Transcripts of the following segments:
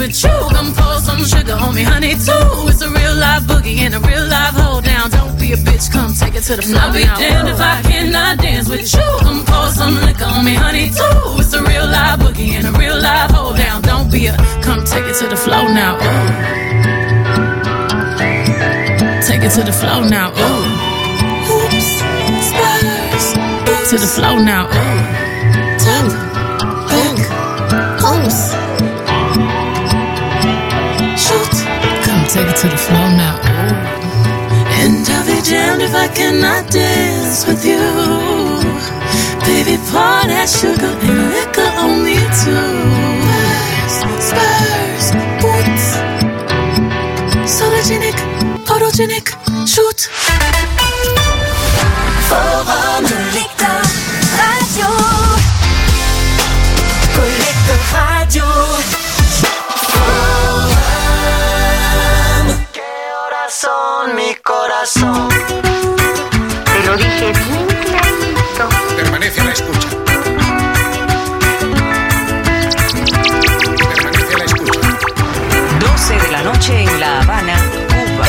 with you. Come pour some sugar on me, honey, too. It's a real live boogie and a real live hold down. Don't be a bitch, come take it to the floor. I'll be damned if I cannot dance with you. Come pour some liquor on me, honey, too. It's a real live boogie and a real live hold down. Don't be a, come take it to the floor now. Ooh. Take it to the floor now. Ooh. Oops, spurs. To the floor now. Ooh. Tap, back, pulse. Shoot. Come take it to the floor now. Ooh. And I'll be damned if I cannot dance with you. Baby, pour that sugar and liquor on me too. Spurs, boots. Sologenic, photogenic, shoot. Forum Collector Radio. Collector Radio. Forum. ¿Qué horas son, mi corazón? Te lo dije bien clarito. Permanece a la escucha. Permanece a la escucha. 12 de la noche en La Habana, Cuba.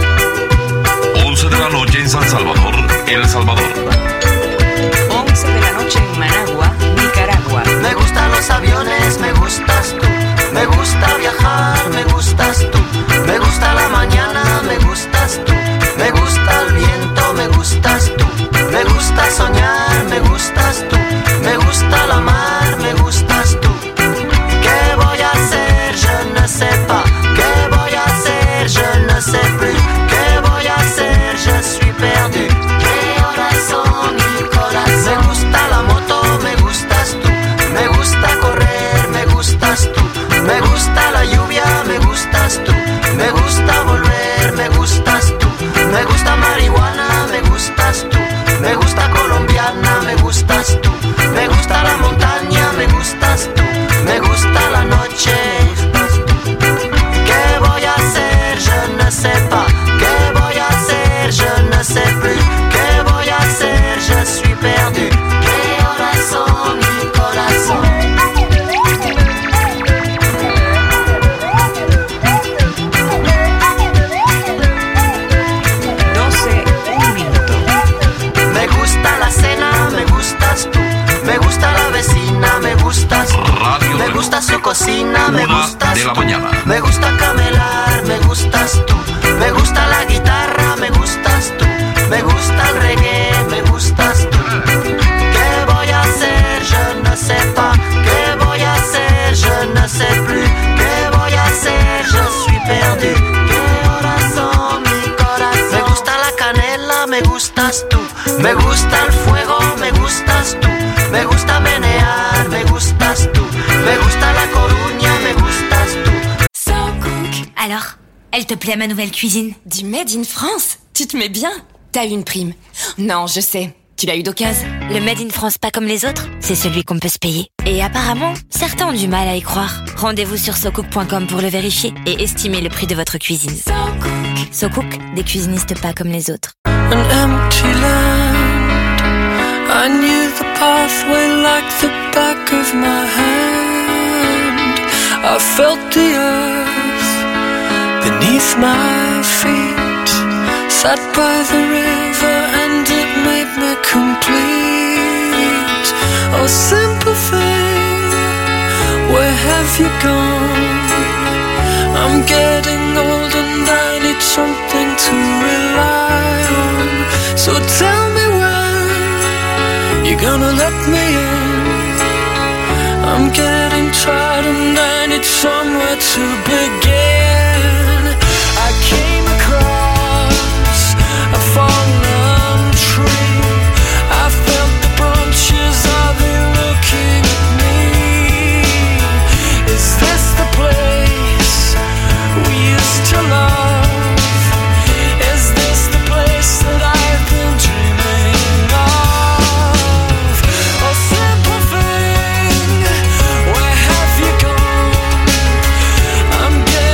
11 de la noche en San Salvador, El Salvador. 11 de la noche en Managua, Nicaragua. Me gustan los aviones, me gustas tú. Me gusta viajar, me gustas tú. Me gusta la mañana, me gustas tú. Me gusta el viento, me gustas tú. Me gusta soñar, me gustas tú. Me gusta la mar, me gustas tú. ¿Qué voy a hacer? Je ne sais pas. ¿Qué voy a hacer? Je ne sais plus. ¿Qué voy a hacer? Je suis perdu. ¿Qué horas son, mi corazón? Me gusta la moto, me gustas tú. Me gusta correr, me gustas tú. Me gusta la lluvia, me gustas tú. Me gusta volver, me gustas tú. Me gusta marihuana, me gustas tú. Me gusta colombiana, me gustas tú. Me gusta la montaña, me gustas tú. Me gusta la noche, me gustas tú. ¿Qué voy a hacer? Je ne sais pas. ¿Qué voy a hacer? Je ne sais plus. ¿Qué voy a hacer? Je suis perdu. ¿Qué horas son, mi corazón? 12, un minuto. Me gusta la cena, me gustas tú. Me gusta la vecina, me gustas tú. Radio Me gusta su cocina, me 1 gustas de la tú. mañana. Me gusta camelar, me gustas tú. Me gusta la guitarra, me gustas tú. Me gusta el reggae, me gustas tú. ¿Qué voy a hacer? Je ne sais pas. ¿Qué voy a hacer? Je ne sais plus. ¿Qué voy a hacer? Je suis perdu. ¿Qué horas son, mi corazón? Me gusta la canela, me gustas tú. Me gusta el fuego, me gustas tú. Me gusta menear, me gustas tú. Me gusta la Coruña, me gustas tú. So Cook. Alors, elle te plaît ma nouvelle cuisine? Du Made in France? Tu te mets bien? T'as eu une prime. Non, je sais. Tu l'as eu d'occasion. Le Made in France pas comme les autres, c'est celui qu'on peut se payer. Et apparemment, certains ont du mal à y croire. Rendez-vous sur socook.com pour le vérifier et estimer le prix de votre cuisine. So Cook. SoCook, des cuisinistes pas comme les autres. An empty land. I knew the pathway like the back of my hand. I felt the earth beneath my feet. Sat by the river and it made me complete. Oh, simple thing, where have you gone? I'm getting old and I need something to rely on. So tell me when you're gonna let me in. I'm getting tired and I need somewhere to begin. I came across a fallen tree. I felt the branches of it looking at me. Is this the place we used to love? Is this the place that I've been dreaming of? Oh, simple thing, where have you gone? I'm getting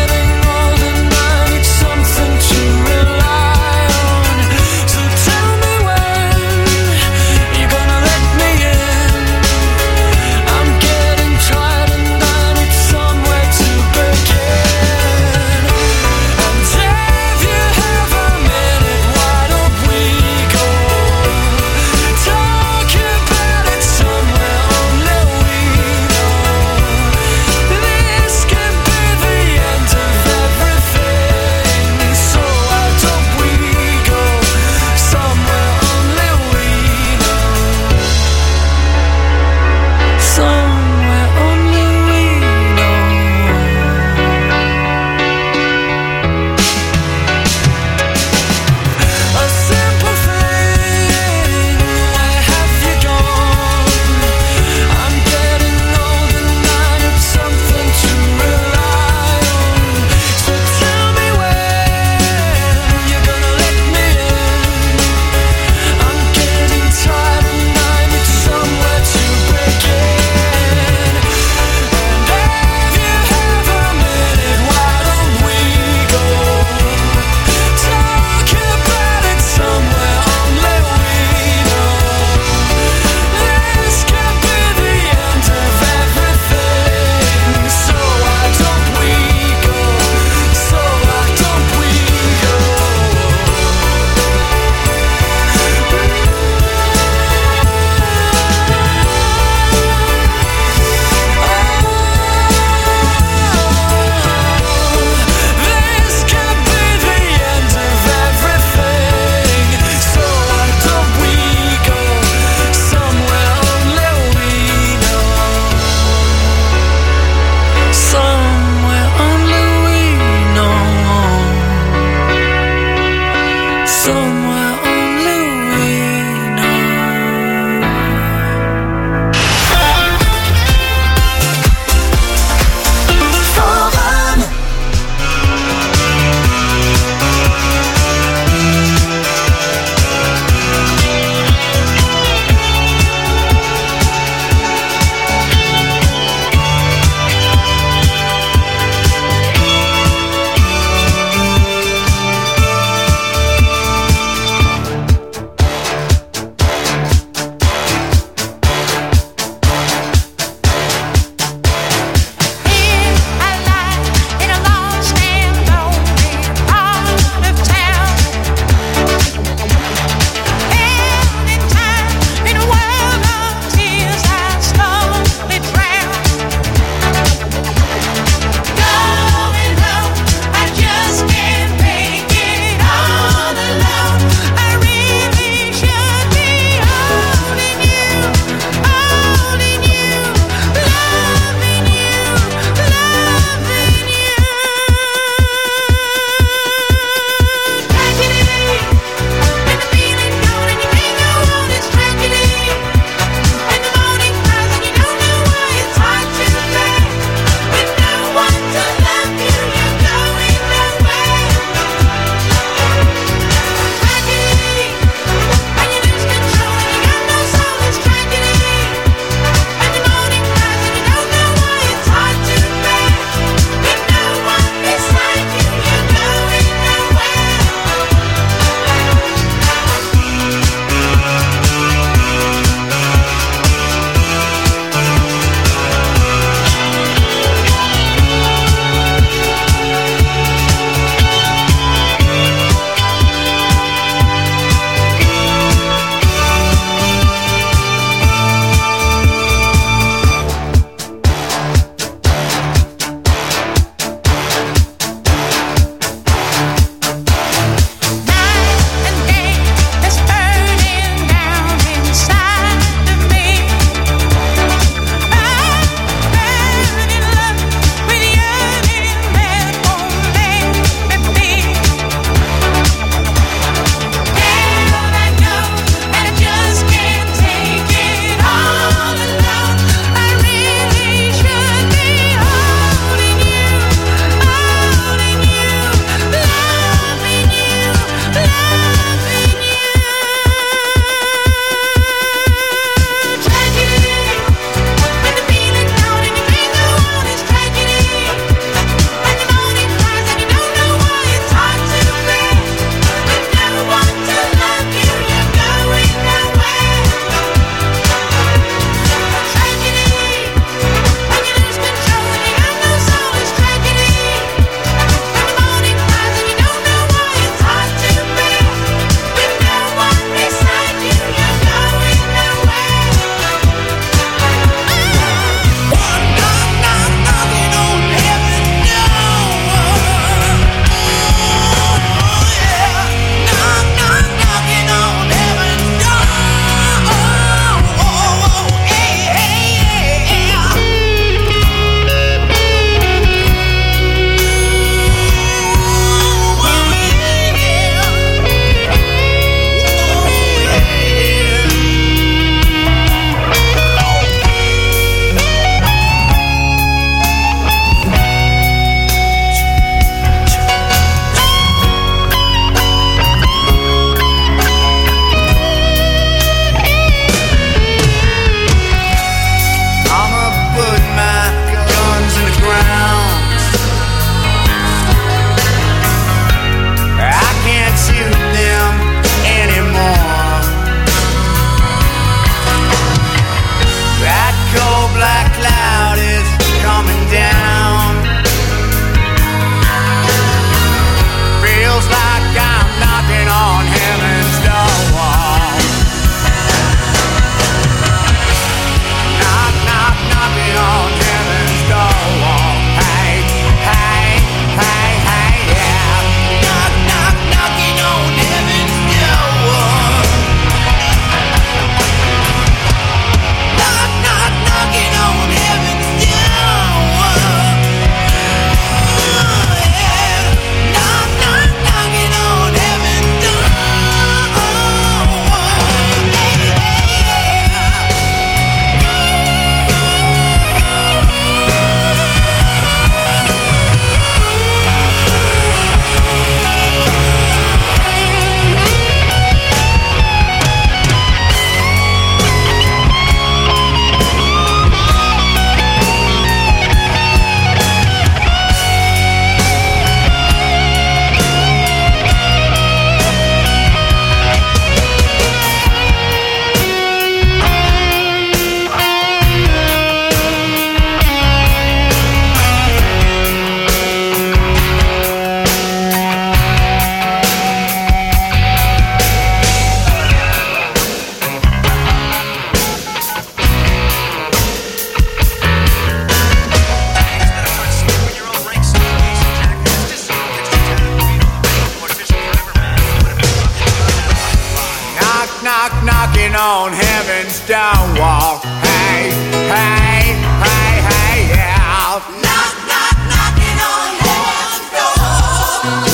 knocking on heaven's stone wall. Hey, hey, hey, hey, yeah. Knock, knock, knocking on heaven's door.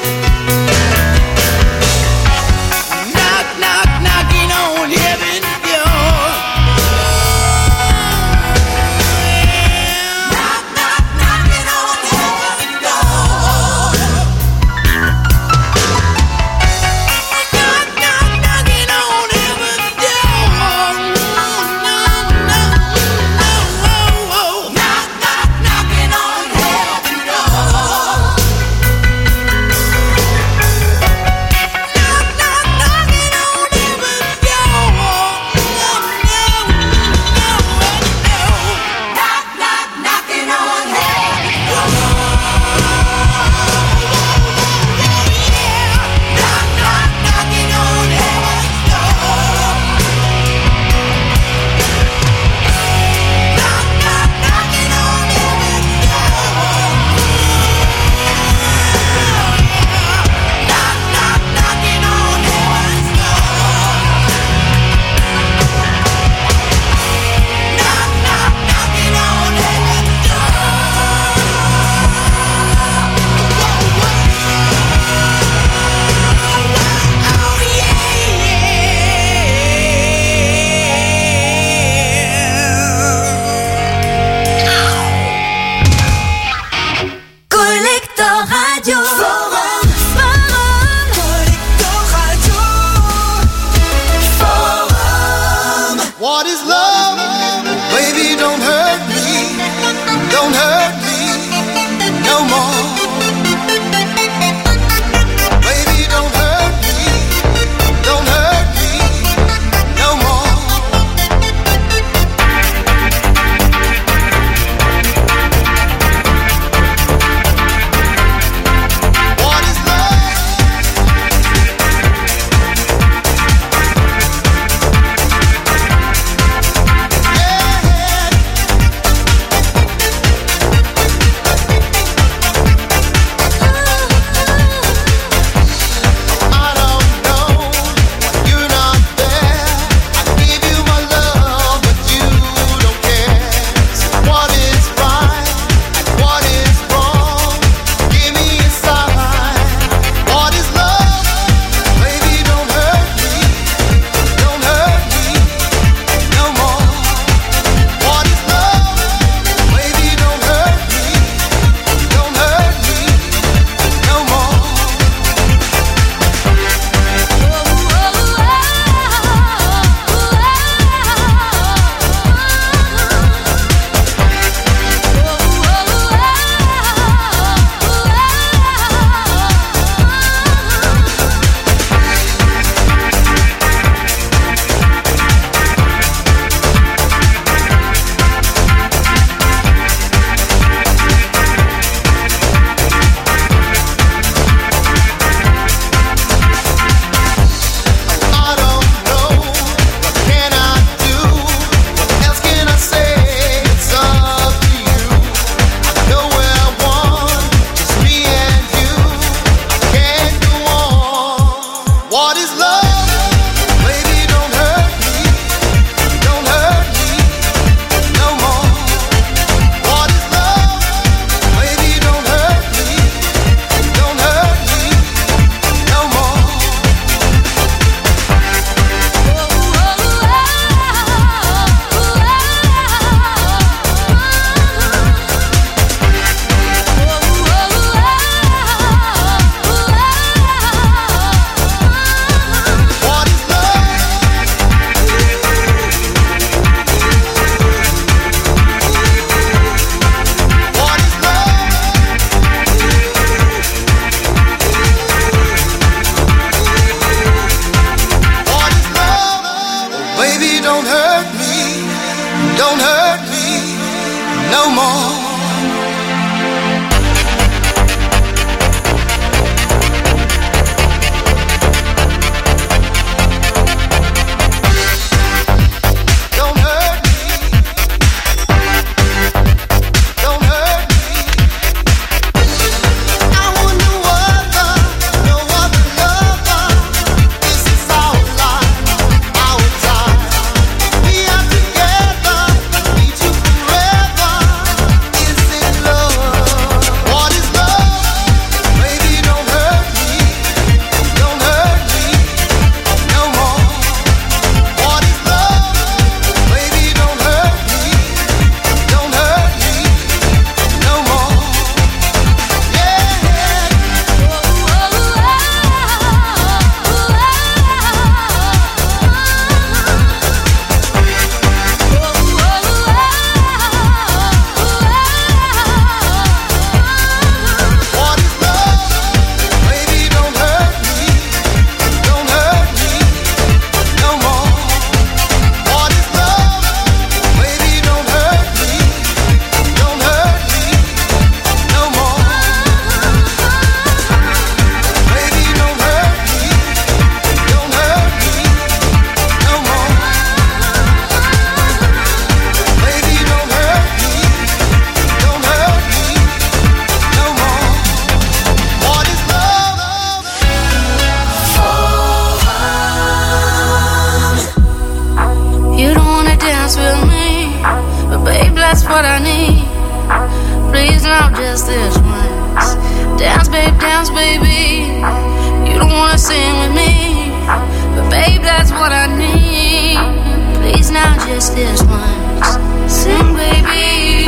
Knock, knock, knocking on heaven's door. Knock, knock, knocking on heaven's door. Knock, knock, knocking on heaven's door. Knock, knock, knocking on heaven's door. Knock, knock, knocking on heaven's door. Knock, knock, knocking on heaven's door. Knock, knock, knocking on heaven's door. Knock, knock, knocking on heaven's door. Knock, knock, knocking on heaven's door. Knock, knock, knocking on heaven's Collector Radio Forum. Collector Radio Forum. What is love? Baby, don't hurt me. Don't hurt me no more. Baby, don't hurt me. Don't hurt me no more. What is love? just this once. Dance, baby. You don't wanna sing with me, but babe, that's what I need. Please now, just this once. Sing, baby.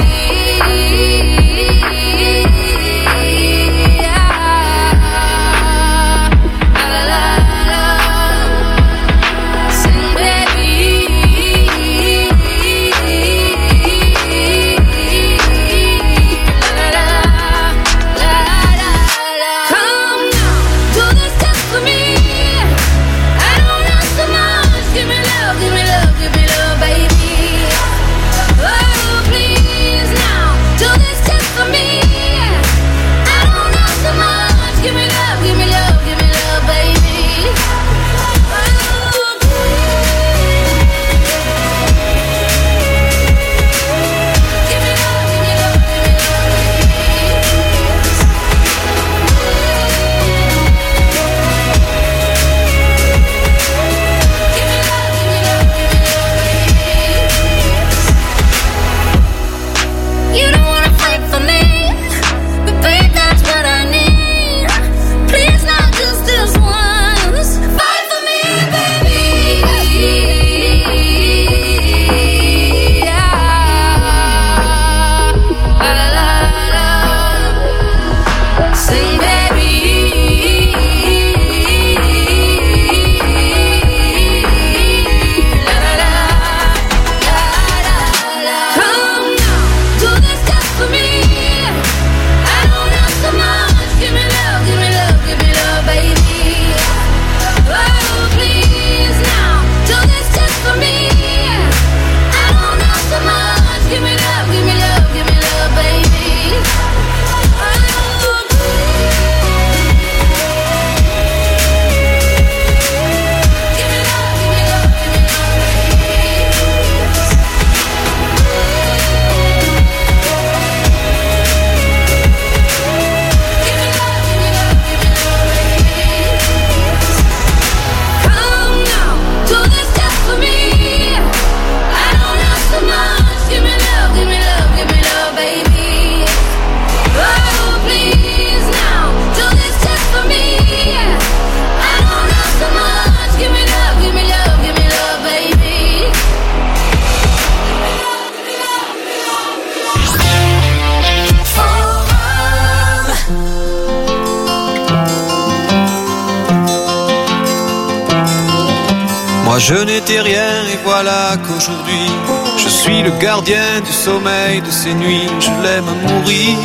Je n'étais rien et voilà qu'aujourd'hui je suis le gardien du sommeil de ces nuits. Je l'aime à mourir.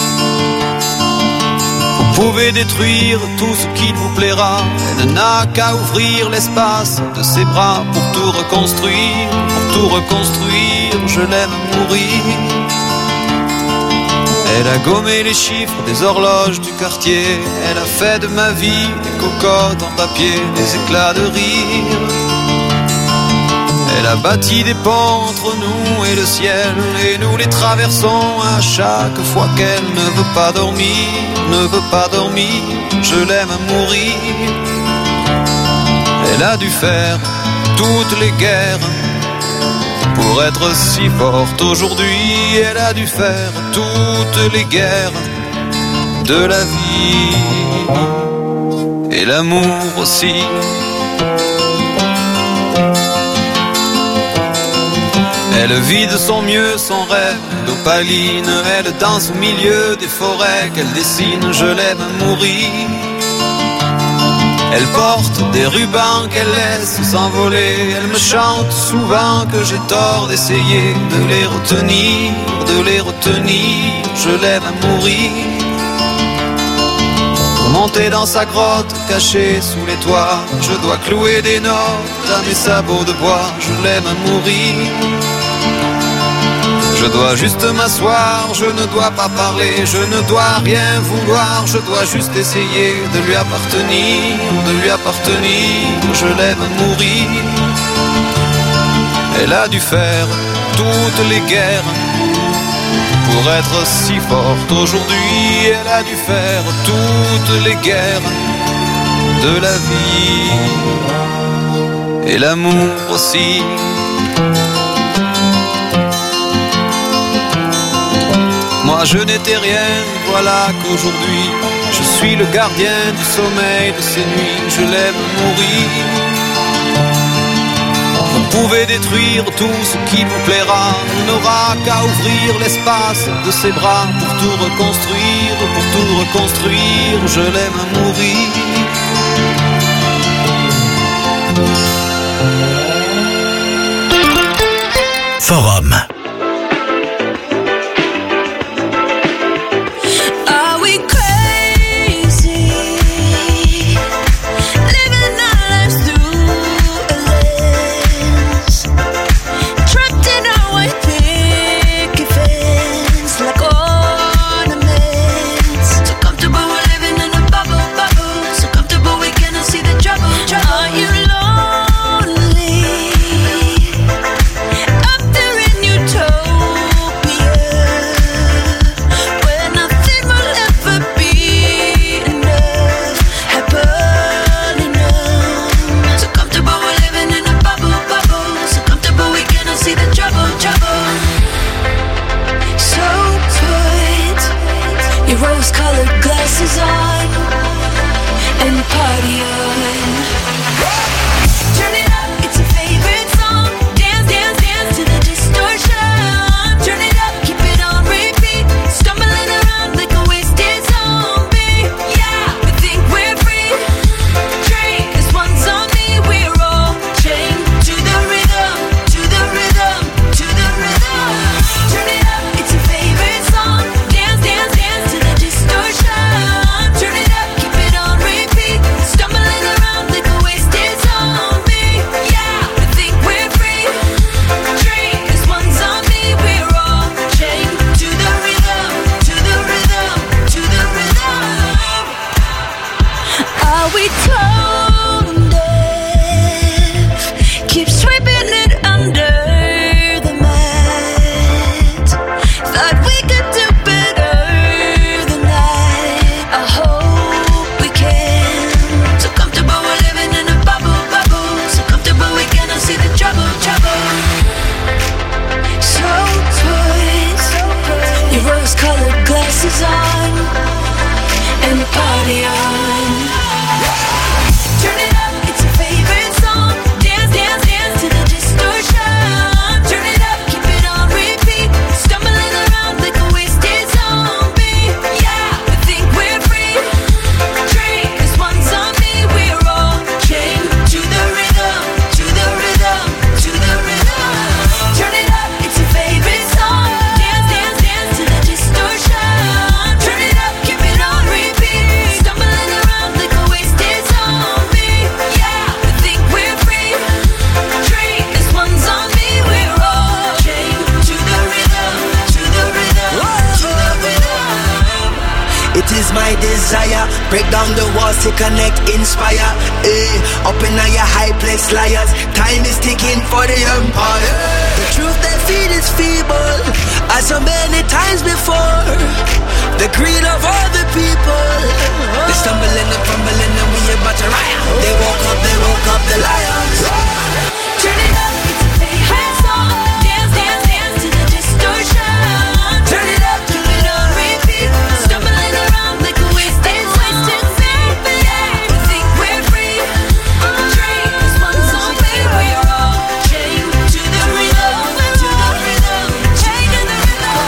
Vous pouvez détruire tout ce qu'il vous plaira. Elle n'a qu'à ouvrir l'espace de ses bras pour tout reconstruire. Pour tout reconstruire, je l'aime à mourir. Elle a gommé les chiffres des horloges du quartier. Elle a fait de ma vie des cocottes en papier, des éclats de rire. Elle a bâti des ponts entre nous et le ciel, et nous les traversons à chaque fois qu'elle ne veut pas dormir, ne veut pas dormir. Je l'aime à mourir. Elle a dû faire toutes les guerres pour être si forte aujourd'hui. Elle a dû faire toutes les guerres de la vie et l'amour aussi. Elle vit de son mieux son rêve d'opaline. Elle danse au milieu des forêts qu'elle dessine. Je l'aime à mourir. Elle porte des rubans qu'elle laisse s'envoler. Elle me chante souvent que j'ai tort d'essayer de les retenir, de les retenir. Je l'aime à mourir. Pour monter dans sa grotte cachée sous les toits, je dois clouer des notes à mes sabots de bois. Je l'aime à mourir. Je dois juste m'asseoir, je ne dois pas parler, je ne dois rien vouloir, je dois juste essayer de lui appartenir, de lui appartenir. Je l'aime à mourir. Elle a dû faire toutes les guerres pour être si forte aujourd'hui. Elle a dû faire toutes les guerres de la vie et l'amour aussi. Moi Moi je n'étais rien, voilà qu'aujourd'hui je suis le gardien du sommeil de ces nuits. Je l'aime mourir. Vous pouvez détruire tout ce qui vous plaira. On n'aura qu'à ouvrir l'espace de ses bras pour tout reconstruire, pour tout reconstruire. Je l'aime mourir. Forum. Break down the walls to connect, inspire. Up in your high place, liars. Time is ticking for the empire. The truth they feed is feeble, as so many times before. The greed of all the people. They stumble and crumble and we about to riot. They woke up the lions. Turn it up, it's a favorite song. Dance, dance, dance to the distortion. Turn it up, keep it on repeat. Stumbling around like a wasted song. Yeah, we think we're free. Drink this one song, baby. We're all chained to the rhythm, to the rhythm, chained to the rhythm.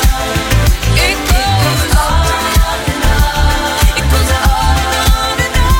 It goes on and on and on. It goes on and on.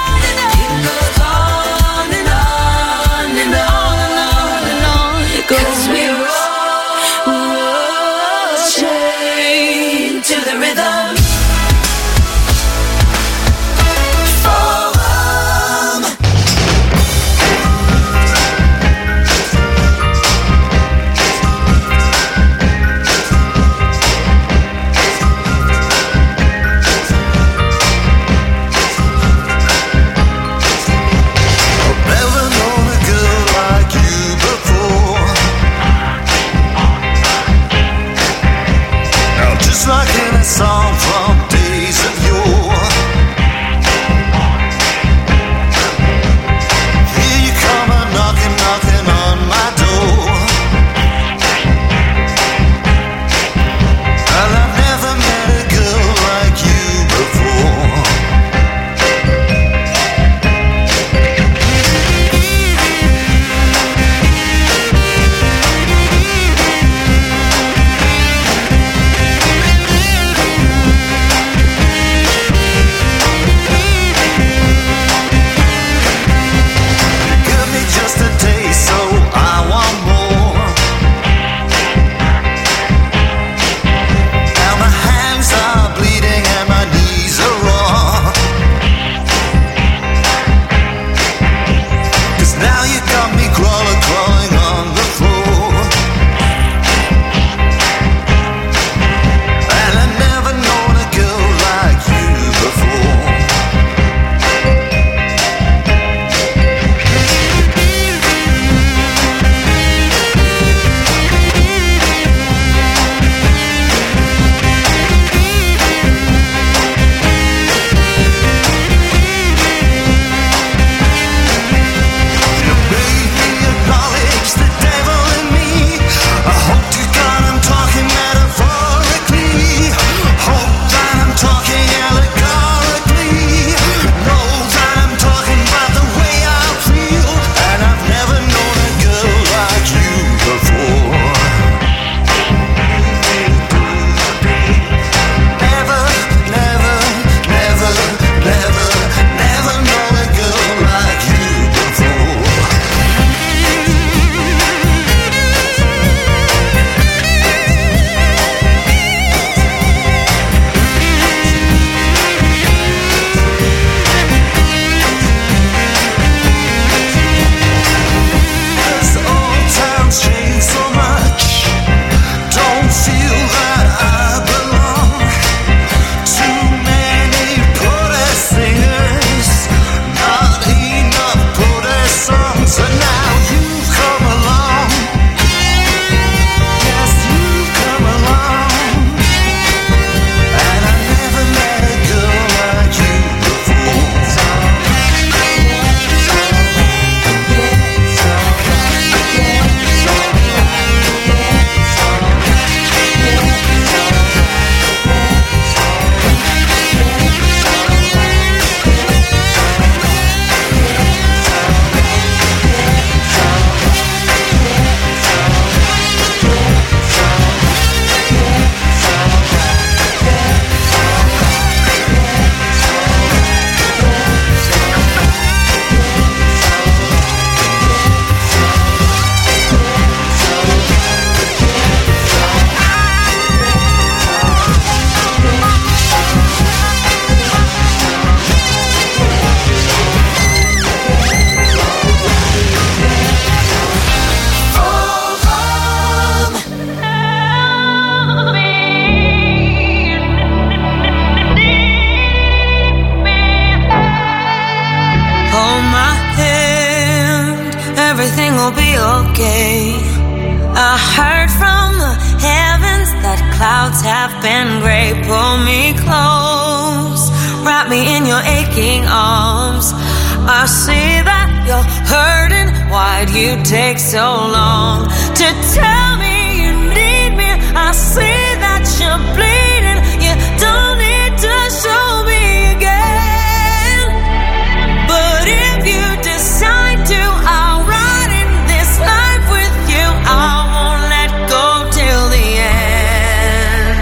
will be okay. I heard from the heavens that clouds have been gray. Pull me close, wrap me in your aching arms. I see that you're hurting. Why'd you take so long to tell me you need me? I see that you're bleeding. You don't need to show me again. But if you decide to, I'll ride in this life with you. I won't let go till the end.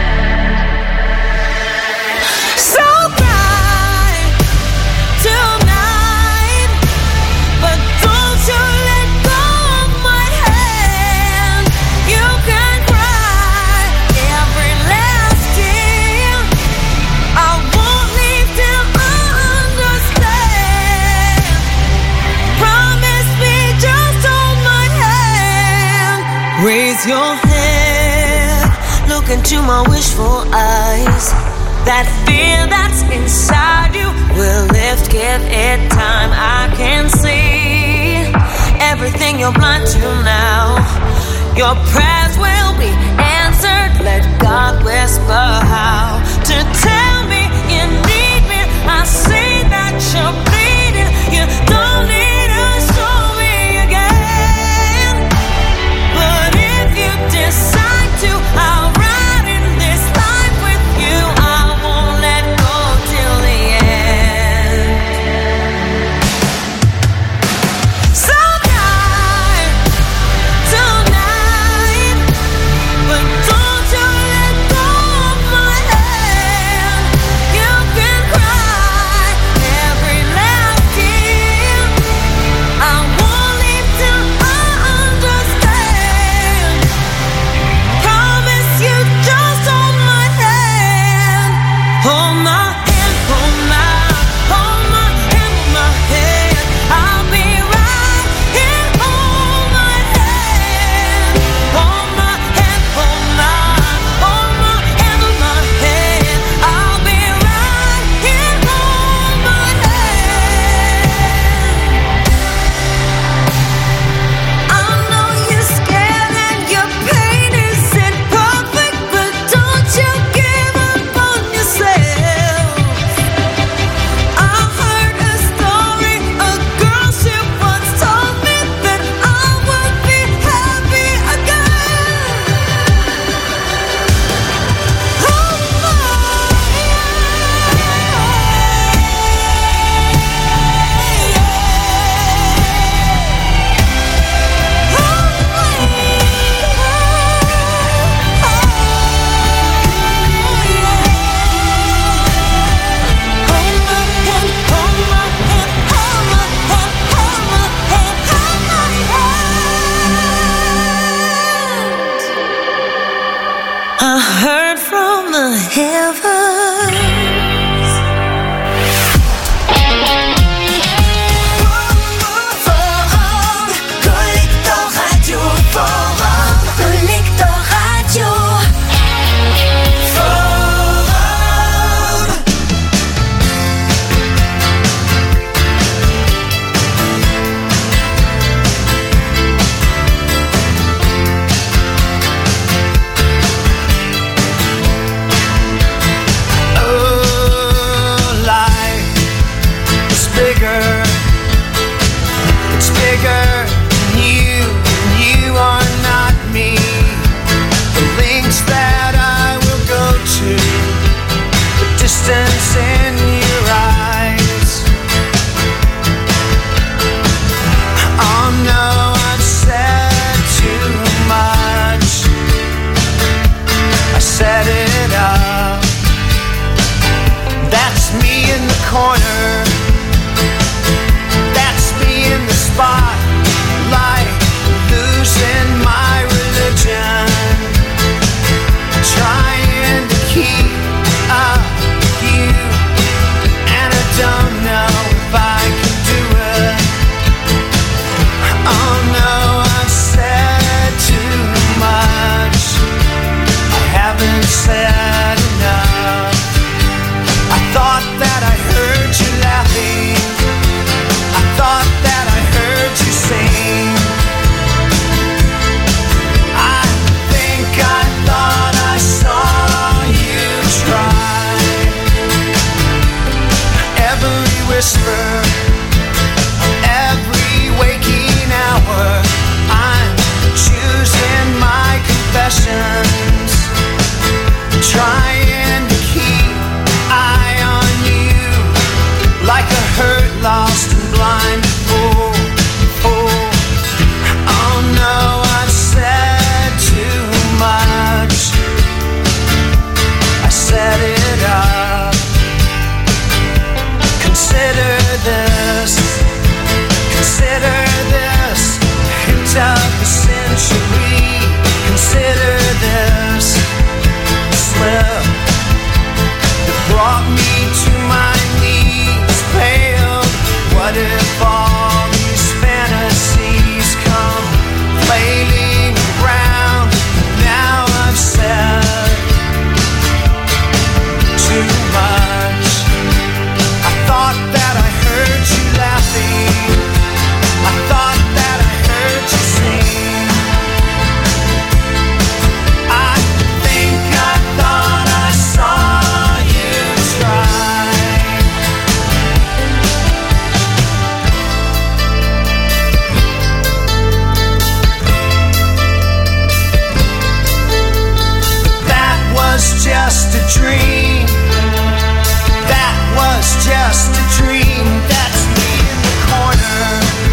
So cry tonight, but don't you let go of my hand. You can cry every last tear. I won't leave till I understand. Promise me, just hold my hand. Raise your head, look into my wishful eyes. That fear that's inside you will lift, give it time. I can see everything you're blind to now. Your prayers will be answered. Let God whisper how to tell me you need me. I see that you're bleeding. You don't need to show me again. But if you decide to, I'll ride in this life with you. I won't let go till the end. So cry tonight, but don't you let go of my hand. You can cry every last tear. I won't leave till I understand. Promise you, just hold my hand. Hold my hand, hold my hand, hold my hand. I'll be right here. Hold my hand, hold my hand, hold my hand, hold my hand. I'll be right here. Hold my hand. I know you're scared and your pain isn't perfect, but don't you give up on yourself. I heard a story, a girl she once told me that I would be happy again. Oh I heard from the heavens. Forum, Collector Radio. Forum, Collector Radio. Forum. Oh, life is bigger. It's bigger than you. You are not me. The lengths that I will go to, the distance in your eyes. Oh no, I've said too much. I set it up. That's me in the corner. That's me in the spotlight, losing my religion, trying to keep up with you, and I don't know if I can do it. Oh no, I've said too much. I haven't said enough. I thought that I heard you laughing. I thought that I heard you possessions, trying to keep eye on you, like a hurt, lost and blind fool. Oh no, I've said too much. I set it up. Consider this, hint of the century. Consider this slip that brought me to my knees, pale. What if all these fantasies come flailing around? Now I've said too much. I thought that I heard you laughing. I thought that I heard you sing. I think I thought I saw you try. But that was just a dream. That was just a dream. That's me in the corner.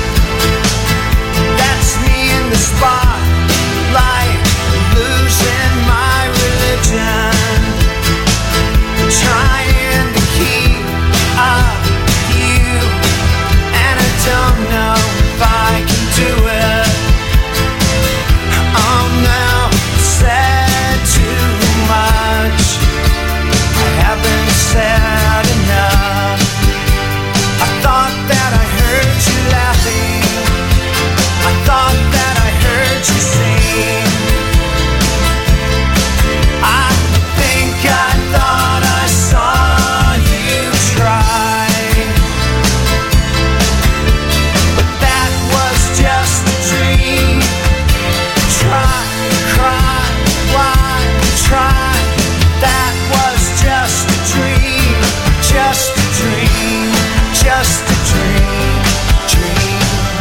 That's me in the spotlight, losing my religion, trying to keep up with you, and I don't know if I can do it. Oh no, said too much. I haven't said enough. I thought that I heard you laughing. I thought that I heard you sing. I think I thought I saw you try. But that was just a dream. Try, cry, why try? That was just a dream. Just a dream. Just a dream. Dream.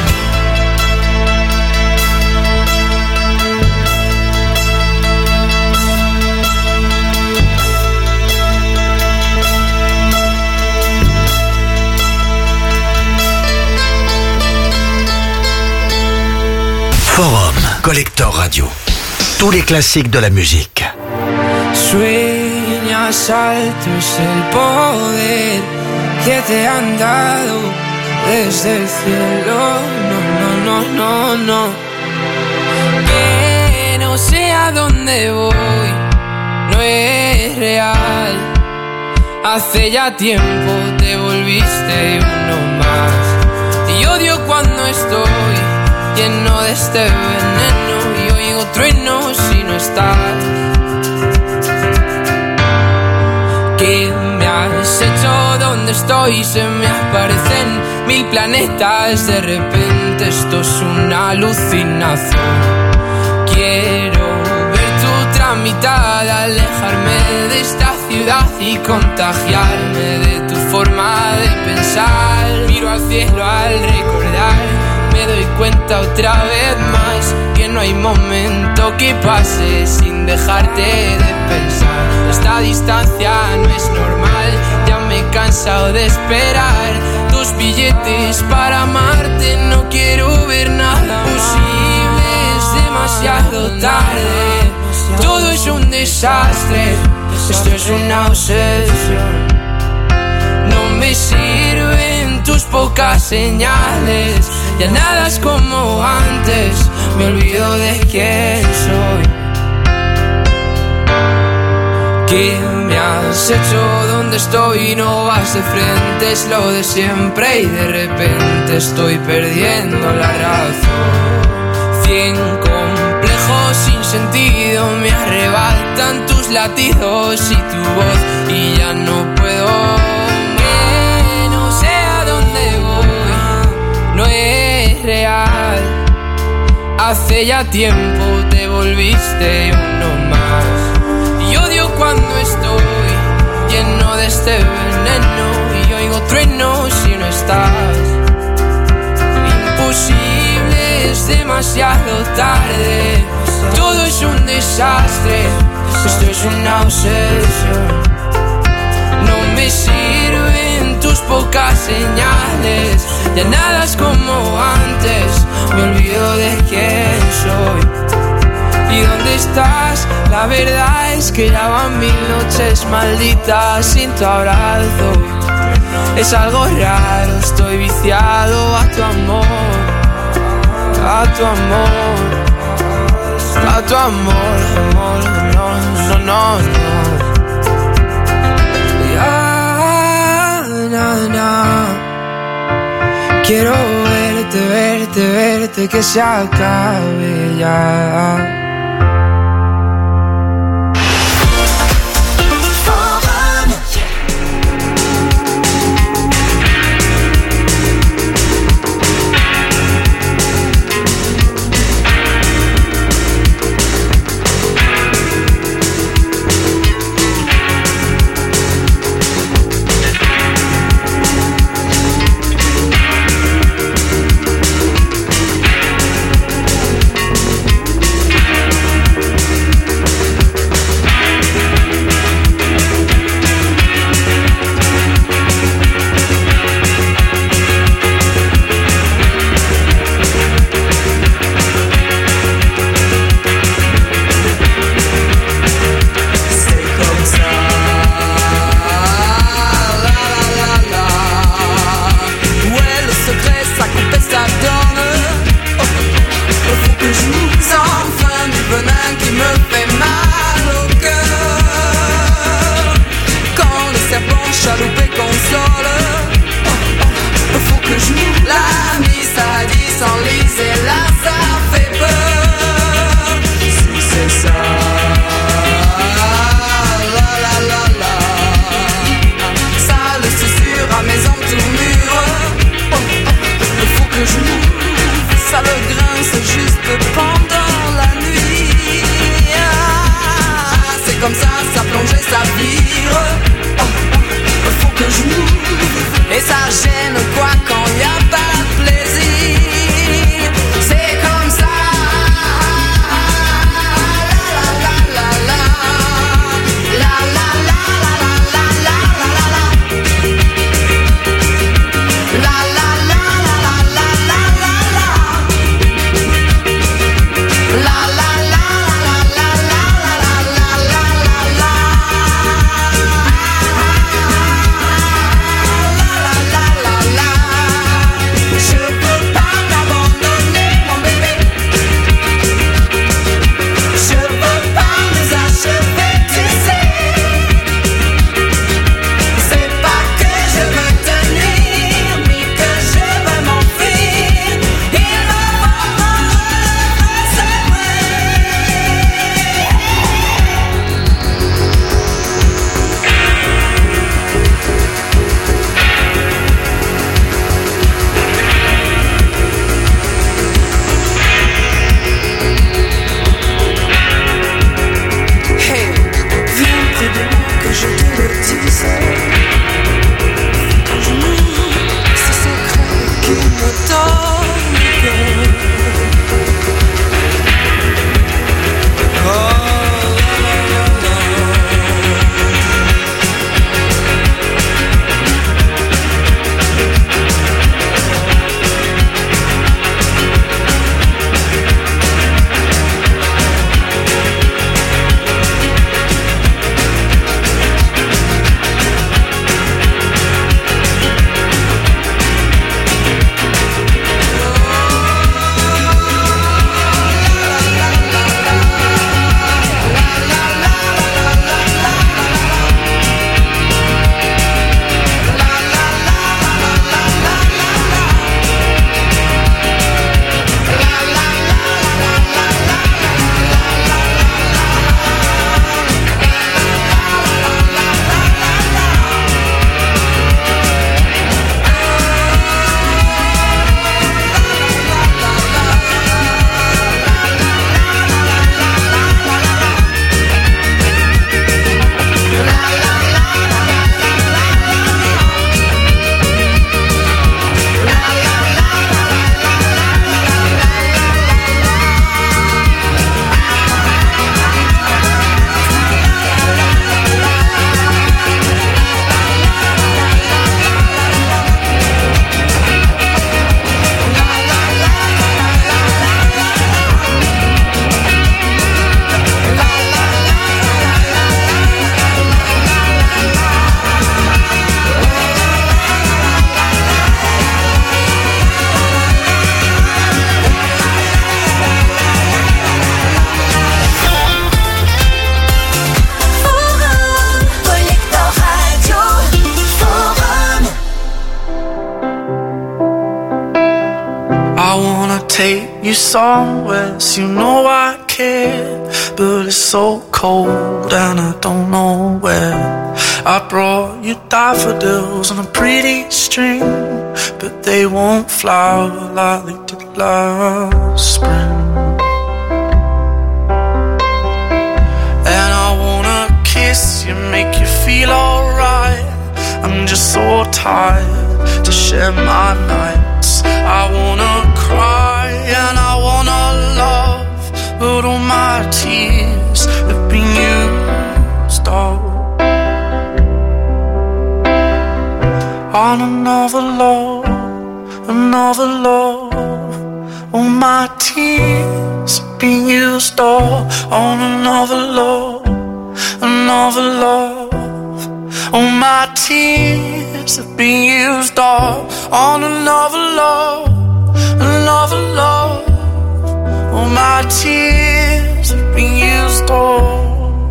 Forum, Collector Radio. Tous les classiques de la musique. Sueñas alto es el poder que te han dado desde el cielo. No. Que no sé a dónde voy, no es real. Hace ya tiempo te volviste uno más. Y odio cuando estoy lleno de este veneno y oigo truenos si no estás. ¿Qué me has hecho? ¿Dónde estoy? Se me aparecen mil planetas. De repente esto es una alucinación. Quiero ver tu tramitada, alejarme de esta ciudad y contagiarme de tu forma de pensar. Miro al cielo al recordar, me doy cuenta otra vez más que no hay momento que pase sin dejarte de pensar. Esta distancia no es normal, ya me he cansado de esperar tus billetes para amarte. No quiero ver nada posible, es demasiado tarde. Todo es un desastre, esto es una obsesión. No me sirven tus pocas señales, ya nada es como antes, me olvido de quién soy. ¿Qué me has hecho? ¿Dónde estoy? No vas de frente, es lo de siempre y de repente estoy perdiendo la razón. 100 complejos sin sentido me arrebatan tus latidos y tu voz y ya no puedo. Que no sé a dónde voy, no es real. Hace ya tiempo te volviste uno más. Y odio cuando estoy lleno de este veneno y oigo truenos si no estás. Imposible, es demasiado tarde. Todo es un desastre, esto es una obsesión. No me sirven tus pocas señales, ya nada es como antes, me olvido de quién soy. ¿Y dónde estás? La verdad es que ya van 1000 noches malditas sin tu abrazo. Es algo raro, estoy viciado a tu amor, a tu amor, a tu amor, amor, no, no, no, no. Ya, na, na. Quiero verte, verte, verte, que se acabe ya. I wanna take you somewhere, so you know I care, but it's so cold and I don't know where. I brought you daffodils on a pretty string, but they won't flower like they did last spring. And I wanna kiss you, make you feel alright. I'm just so tired to share my nights. I wanna cry and I wanna love, but all my tears have been used up on another love, another love. All my tears have been used up on another love, another love. All my tears have been used up on another love, another love. All my tears have been used up.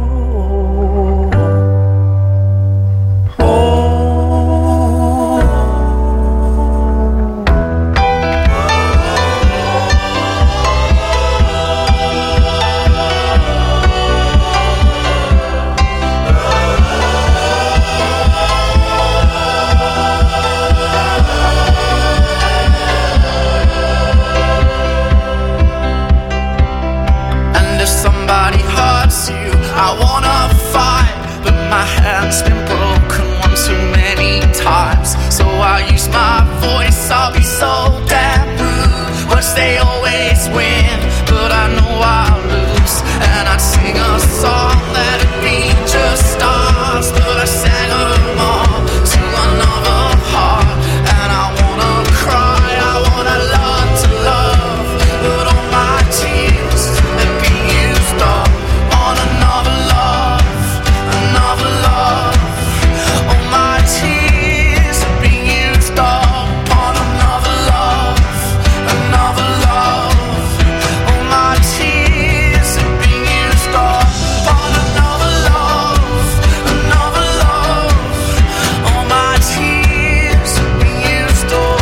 I wanna fight, but my hand's been broken one too many times. So I use my voice, I'll be so damn rude. Words they always win, but I know I'll lose. And I'd sing a song that'd be just stars, but I sang them all to another heart. And I wanna cry, I wanna learn to love, but all my tears have been used up on another love, another love. All my tears have been used up on another love, another love. All my tears have been used up on another love, another love. All my tears have been used up.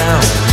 down.